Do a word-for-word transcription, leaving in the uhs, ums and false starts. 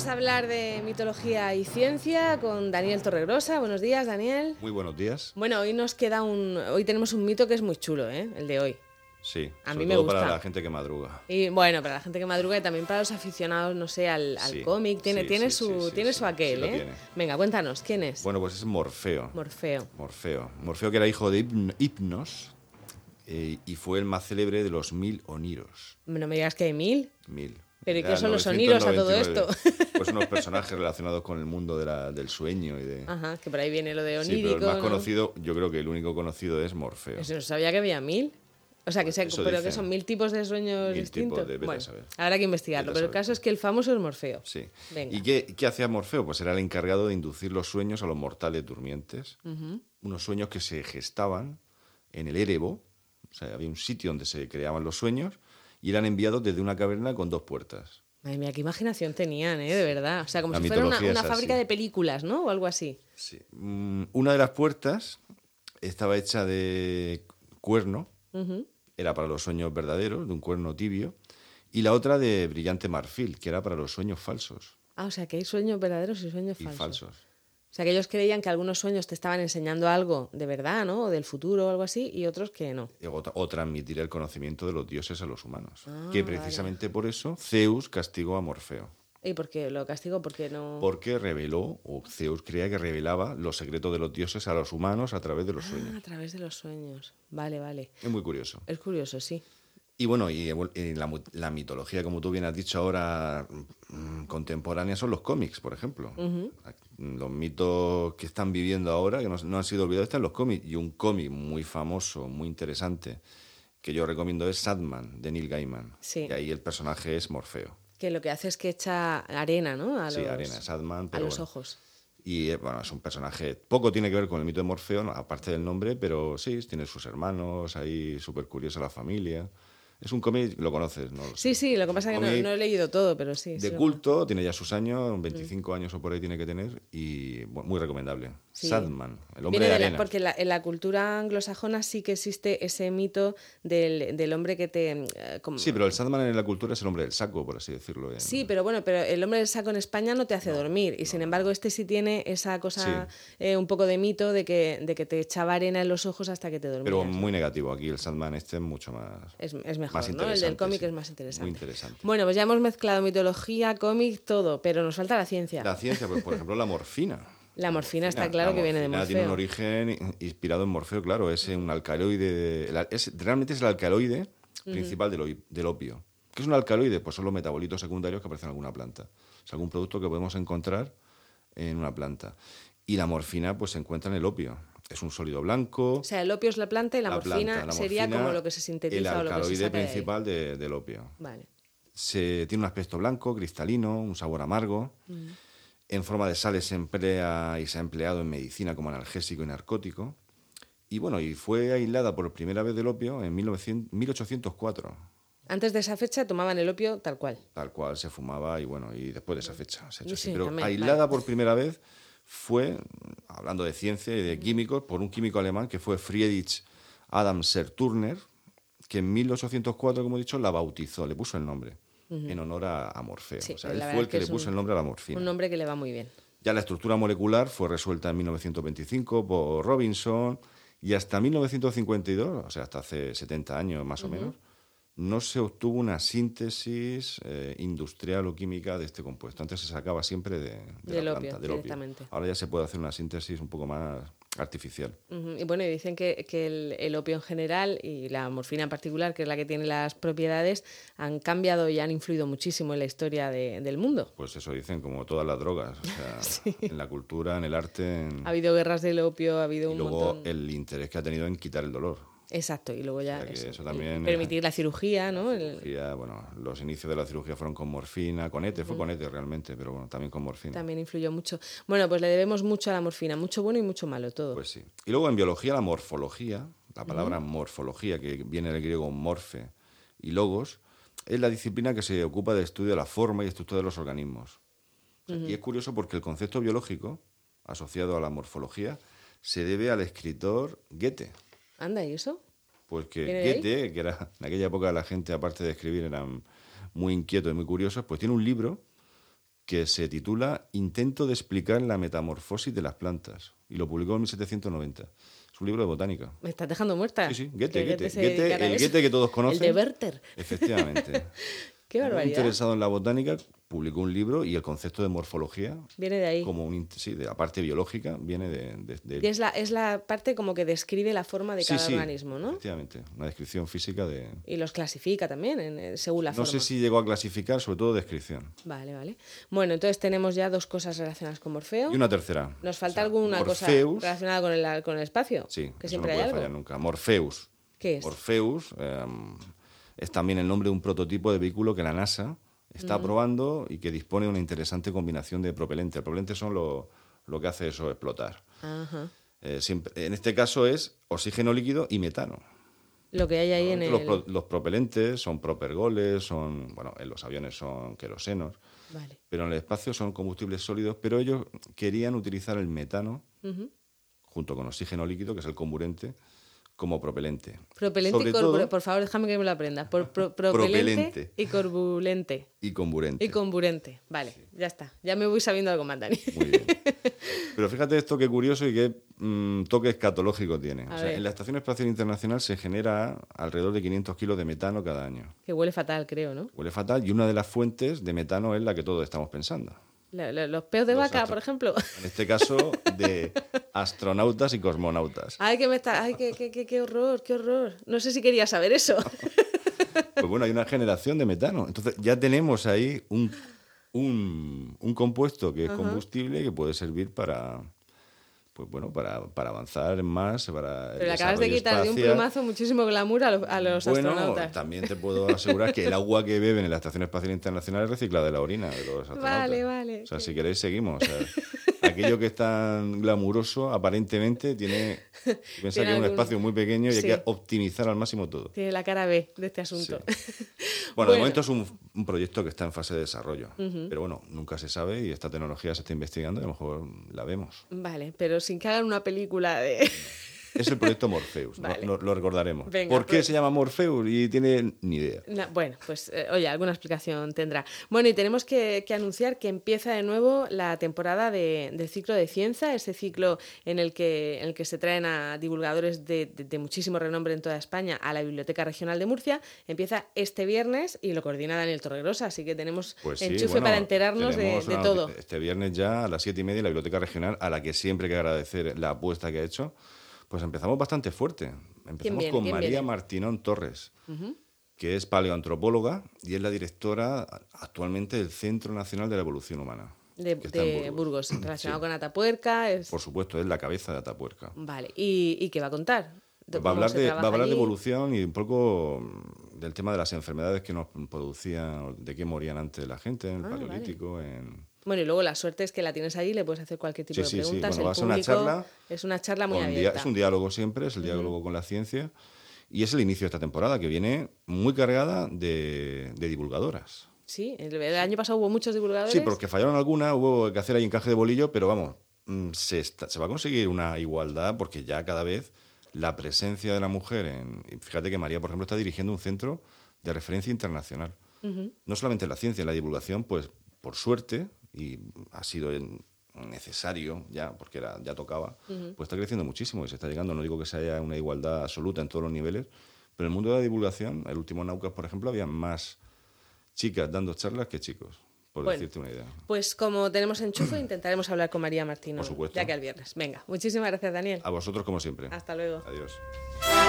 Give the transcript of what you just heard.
Vamos a hablar de mitología y ciencia con Daniel Torregrosa. Buenos días, Daniel. Muy buenos días. Bueno, hoy nos queda un... Hoy tenemos un mito que es muy chulo, ¿eh? El de hoy. Sí, a sobre mí me todo gusta. para la gente que madruga. Y bueno, para la gente que madruga y también para los aficionados, no sé, al, al Sí, cómic. Tiene, sí, tiene sí, su, sí, sí, tiene sí, su aquel, sí lo ¿eh? tiene. Venga, cuéntanos, ¿quién es? Bueno, pues es Morfeo. Morfeo. Morfeo. Morfeo, que era hijo de Hipn- Hipnos eh, y fue el más célebre de los mil oniros. No me digas que hay mil. Mil. ¿Pero y Ya qué son los oniros a todo novecientos noventa y nueve. esto? Pues unos personajes relacionados con el mundo de la- del sueño y de... Ajá, que por ahí viene lo de Sí, onírico. pero el más ¿no? conocido, yo creo que el único conocido es Morfeo. Eso no sabía que había mil. O sea, que Pues sea, eso pero que dicen. son mil tipos de sueños Mil distintos. tipos de- vete a bueno, saber. habrá que investigarlo. Vete a Pero el saber. caso es que el famoso es Morfeo. Sí. Venga. ¿Y qué, qué hacía Morfeo? Pues era el encargado de inducir los sueños a los mortales durmientes. Ujú. Unos sueños que se gestaban en el Erebo. O sea, había un sitio donde se creaban los sueños y eran enviados desde una caverna con dos puertas. Madre mía, qué imaginación tenían, ¿eh? De verdad. O sea, como La si fuera una, mitología una es fábrica así. de películas, ¿no? O algo así. Sí. Mm, Una de las puertas estaba hecha de cuerno, Ujú. era para los sueños verdaderos, de un cuerno tibio, y la otra de brillante marfil, que era para los sueños falsos Ah, o sea, que hay sueños verdaderos y sueños y falsos. falsos. O sea, que ellos creían que algunos sueños te estaban enseñando algo de verdad, ¿no? O del futuro o algo así, y otros que no. O, o transmitir el conocimiento de los dioses a los humanos. Ah, que precisamente por eso Zeus castigó a Morfeo. ¿Y por qué lo castigo? Porque no... Porque reveló, o Zeus creía que revelaba los secretos de los dioses a los humanos a través de los Ah, sueños. a través de los sueños. Vale, vale. Es muy curioso. Es curioso, sí. Y bueno, y, y la, mu- la mitología, como tú bien has dicho ahora, mm, contemporánea, son los cómics, por ejemplo. Ujú. Los mitos que están viviendo ahora, que no, no han sido olvidados, están en los cómics. Y un cómic muy famoso, muy interesante, que yo recomiendo es Sandman, de Neil Gaiman. Sí. Y ahí el personaje es Morfeo. Que lo que hace es que echa arena, ¿no? A Sí, los, arena, Sandman, a pero los bueno. ojos. Y eh, bueno, es un personaje, poco tiene que ver con el mito de Morfeo, ¿no? Aparte del nombre, pero sí, tiene sus hermanos, ahí súper curiosa la familia. Es un cómic, lo conoces, ¿no? Sí, sí, lo que pasa es que no, Cómic no he leído todo, pero sí. de sí lo- culto, tiene ya sus años, veinticinco años o por ahí tiene que tener, y bueno, muy recomendable. Sí. Sandman, el hombre Viene de de la- arena. porque la- en la cultura anglosajona sí que existe ese mito del, del hombre que te... eh, como- Sí, pero el Sandman en la cultura es el hombre del saco, por así decirlo. ¿eh? Sí, pero bueno, pero el hombre del saco en España no te hace dormir y sin embargo este sí tiene esa cosa eh, un poco de mito de que, de que te echaba arena en los ojos hasta que te dormías. Pero muy negativo, aquí el Sandman este es mucho más... Es, es mejor, más ¿no? El del interesante, cómic sí. es más interesante. Muy interesante. Bueno, pues ya hemos mezclado mitología, cómic, todo, pero nos falta la ciencia. La ciencia, pues por ejemplo la morfina. La morfina está Morfina. claro La que viene de morfina Morfeo. tiene un origen inspirado en Morfeo, claro, es un alcaloide, de- el al- es, realmente es el alcaloide principal del, oi- del opio. ¿Qué es un alcaloide? Pues son los metabolitos secundarios que aparecen en alguna planta. Es algún producto que podemos encontrar en una planta. Y la morfina pues se encuentra en el opio. Es un sólido blanco. O sea, el opio es la planta y la, la morfina planta, la sería morfina, como lo que se sintetiza el o lo que se alcaloide saca de ahí. principal de- del opio. Vale. Se, tiene un aspecto blanco, cristalino, un sabor amargo. En forma de sales se emplea y se ha empleado en medicina como analgésico y narcótico. Y bueno, y fue aislada por primera vez del opio en mil novecientos mil ochocientos cuatro. Antes de esa fecha tomaban el opio tal cual. Tal cual se fumaba y bueno, y después de esa fecha se ha hecho Sí, así. Pero también, aislada vale. por primera vez fue, hablando de ciencia y de químicos, por un químico alemán que fue Friedrich Adam Serturner, que en mil ochocientos cuatro, como he dicho, la bautizó, le puso el nombre, en honor a, a Morfeo. Sí, o sea, pues él la fue verdad el es que que le es puso un- el nombre a la morfina. Un nombre que le va muy bien. Ya la estructura molecular fue resuelta en mil novecientos veinticinco por Robinson y hasta mil novecientos cincuenta y dos, o sea, hasta hace setenta años más o menos, no se obtuvo una síntesis eh, industrial o química de este compuesto. Antes se sacaba siempre de, de Del la opio, planta, del opio. directamente. Ahora ya se puede hacer una síntesis un poco más artificial. Ujú. Y bueno, y dicen que, que el, el opio en general y la morfina en particular, que es la que tiene las propiedades, han cambiado y han influido muchísimo en la historia de- del mundo. Pues eso dicen, como todas las drogas, o sea, en la cultura, en el arte, en- Ha habido guerras del opio, ha habido y un luego montón... el interés que ha tenido en quitar el dolor. Exacto, y luego ya O sea que eso, eso y también, permitir la cirugía, ¿no? El- Cirugía, bueno, los inicios de la cirugía fueron con morfina, con ETE, fue con ETE realmente, pero bueno, también con morfina. también influyó mucho. Bueno, pues le debemos mucho a la morfina, mucho bueno y mucho malo, todo. Pues sí. Y luego en biología la morfología, la palabra morfología, que viene del griego morfe y logos, es la disciplina que se ocupa del estudio de la forma y estructura de los organismos. O sea, y es curioso porque el concepto biológico asociado a la morfología se debe al escritor Goethe. Anda, ¿y eso? Pues que ¿Viene de ahí? Goethe, que era en aquella época la gente, aparte de escribir, eran muy inquietos y muy curiosos, pues tiene un libro que se titula Intento de explicar la metamorfosis de las plantas, y lo publicó en mil setecientos noventa. Es un libro de botánica. Me estás dejando muerta. Sí, sí, Goethe, Que Goethe, se Goethe, dedicara a el eso. Goethe que todos conocen. El de Werther. Efectivamente. Qué Muy barbaridad. interesado en la botánica, publicó un libro y el concepto de morfología, Viene de ahí. como un, in- sí, de la parte biológica, viene de, de, de él. Y es la, es la parte como que describe la forma de Sí, cada sí, organismo, ¿no? efectivamente, una descripción física de... Y los clasifica también en- en- según la No forma. sé si llegó a clasificar, sobre todo descripción. Vale, vale. Bueno, entonces tenemos ya dos cosas relacionadas con Morfeo. Y una tercera. ¿Nos falta O sea, alguna Morpheus, cosa relacionada con el, con el espacio? sí, Que eso siempre no puede hay fallar algo. nunca. Morpheus. ¿Qué es? Morpheus eh, es también el nombre de un prototipo de vehículo que la NASA está probando y que dispone de una interesante combinación de propelentes. El propelente son lo, lo que hace eso explotar. Ajá. Eh, siempre, en este caso es oxígeno líquido y metano. Lo que hay ahí en el... Los, pro- los propelentes son propergoles, son, bueno, en los aviones son querosenos, Vale. pero en el espacio son combustibles sólidos, pero ellos querían utilizar el metano Ujú. junto con oxígeno líquido, que es el comburente, como propelente. Propelente Sobre y corbulente. todo- Por favor, déjame que me lo aprenda. Por, pro- propelente Propelente. y corbulente. Y comburente. Y comburente. Vale, ya está. Ya me voy sabiendo algo más, Dani. Muy bien. Pero fíjate esto qué curioso y qué mm, toque escatológico tiene. A O sea, ver. en la Estación Espacial Internacional se genera alrededor de quinientos kilos de metano cada año. Que huele fatal, creo, ¿no? Huele fatal y una de las fuentes de metano es la que todos estamos pensando. La- la- los peos de Los vaca, astro- por ejemplo. En este caso, de astronautas y cosmonautas. Ay, que me está... Ay, qué, qué, qué, qué horror, qué horror. No sé si quería saber eso. Pues bueno, hay una generación de metano. Entonces ya tenemos ahí un, un, un compuesto que es combustible que puede servir para, pues bueno, para, para avanzar más, para el Pero le acabas de desarrollo quitar de un espacial. plumazo muchísimo glamour a los, a los Bueno, astronautas. también te puedo asegurar que el agua que beben en la Estación Espacial Internacional es reciclada de la orina de los astronautas. Vale, vale. O sea, si queréis seguimos. O sea, aquello que es tan glamuroso, aparentemente, tiene... Piensa Tiene que es un algún- espacio muy pequeño y Sí. hay que optimizar al máximo todo. Tiene la cara B de este asunto. Bueno, de momento es un, un proyecto que está en fase de desarrollo. Ujú. Pero bueno, nunca se sabe y esta tecnología se está investigando y a lo mejor la vemos. Vale, pero sin que hagan una película de... Es el proyecto Morpheus, ¿no? Vale. lo, lo recordaremos. Venga, ¿Por qué pues- se llama Morpheus? Y tiene ni idea. Na- bueno, pues eh, oye, alguna explicación tendrá. Bueno, y tenemos que, que anunciar que empieza de nuevo la temporada de- del ciclo de ciencia, ese ciclo en el que, en el que se traen a divulgadores de, de- de muchísimo renombre en toda España a la Biblioteca Regional de Murcia. Empieza este viernes y lo coordina Daniel Torregrosa, así que tenemos Pues sí, enchufe bueno, para enterarnos de, tenemos de una todo. noti- Este viernes ya a las siete y media la Biblioteca Regional, a la que siempre hay que agradecer la apuesta que ha hecho, pues empezamos bastante fuerte. Empezamos viene? con ¿Quién María viene? Martinón Torres, que es paleoantropóloga y es la directora actualmente del Centro Nacional de la Evolución Humana. De, que está en de Burgos, relacionado Sí. con Atapuerca. Es... Por supuesto, es la cabeza de Atapuerca. Vale, ¿y, y qué va a contar? Pues va a ¿Cómo hablar, se de, va a trabaja hablar de allí? evolución y un poco mm, del tema de las enfermedades que nos producían, de qué morían antes la gente en el Ah, Paleolítico, en... Bueno, y luego la suerte es que la tienes allí y le puedes hacer cualquier tipo Sí, de sí, sí. preguntas. Bueno, el va a ser una público- charla Es una charla muy con dia- abierta. es un diálogo siempre, es el diálogo con la ciencia. Y es el inicio de esta temporada, que viene muy cargada de, de divulgadoras. Sí, el, el año pasado hubo muchos divulgadores. Sí, porque fallaron algunas, hubo que hacer ahí encaje de bolillo, pero vamos, mm, se, está- se va a conseguir una igualdad porque ya cada vez la presencia de la mujer en... y fíjate que María, por ejemplo, está dirigiendo un centro de referencia internacional. Ujú. No solamente en la ciencia, en la divulgación, pues por suerte, y ha sido en- necesario ya, porque era, ya tocaba, pues está creciendo muchísimo y se está llegando. No digo que se haya una igualdad absoluta en todos los niveles, pero en el mundo de la divulgación, el último Naucas, por ejemplo, había más chicas dando charlas que chicos, por Bueno. decirte una idea. Pues como tenemos enchufe, intentaremos hablar con María Martino. Por supuesto. Ya que el viernes. Venga, muchísimas gracias, Daniel. A vosotros, como siempre. Hasta luego. Adiós.